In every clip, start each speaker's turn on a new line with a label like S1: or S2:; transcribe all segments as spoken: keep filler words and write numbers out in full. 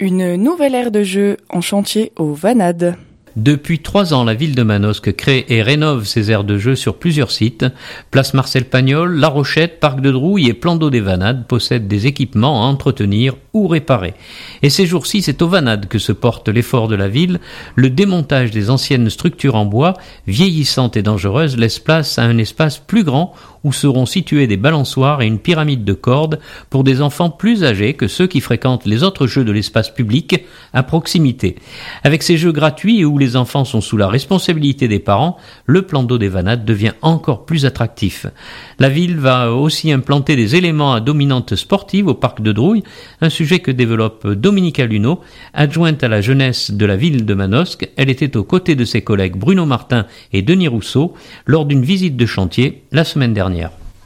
S1: Une nouvelle aire de jeu en chantier au Vanades.
S2: Depuis trois ans, la ville de Manosque crée et rénove ses aires de jeu sur plusieurs sites. Place Marcel Pagnol, La Rochette, Parc de Drouille et Plan d'eau des Vanades possèdent des équipements à entretenir ou réparer. Et ces jours-ci, c'est aux Vanades que se porte l'effort de la ville. Le démontage des anciennes structures en bois, vieillissantes et dangereuses, laisse place à un espace plus grand où seront situés des balançoires et une pyramide de cordes pour des enfants plus âgés que ceux qui fréquentent les autres jeux de l'espace public à proximité. Avec ces jeux gratuits et où les enfants sont sous la responsabilité des parents, le plan d'eau des Vanades devient encore plus attractif. La ville va aussi implanter des éléments à dominante sportive au parc de Drouille, un sujet que développe Dominica Luneau, adjointe à la jeunesse de la ville de Manosque. Elle était aux côtés de ses collègues Bruno Martin et Denis Rousseau lors d'une visite de chantier la semaine dernière.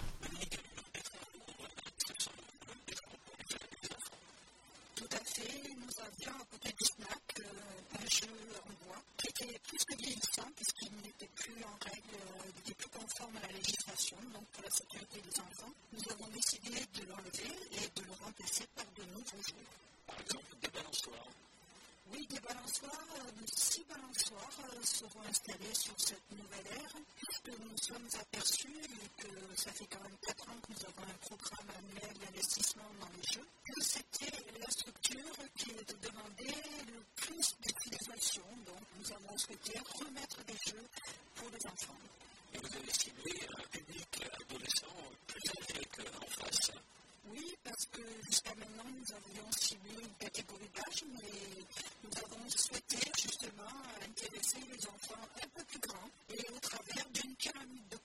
S3: Seront installés sur cette nouvelle ère, puisque nous nous sommes aperçus que ça fait quand même quatre ans que nous avons un programme annuel d'investissement dans les jeux, que c'était la structure qui demandait le plus d'utilisation. Donc nous avons souhaité remettre des jeux pour les enfants. Et vous avez ciblé un public adolescent plus âgé qu'en face. Oui, parce que jusqu'à maintenant nous avions ciblé une catégorie d'âge, mais nous avons souhaité justement intéresser les enfants un peu plus grands et au travers d'une pyramide de